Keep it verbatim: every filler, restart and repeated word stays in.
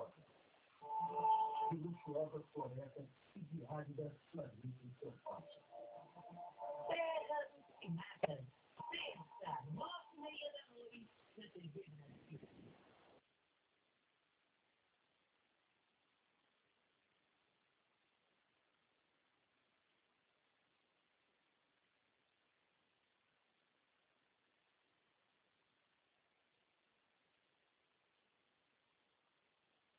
de luxuosas florestas e de áridas planícies selváticas. Terras e matas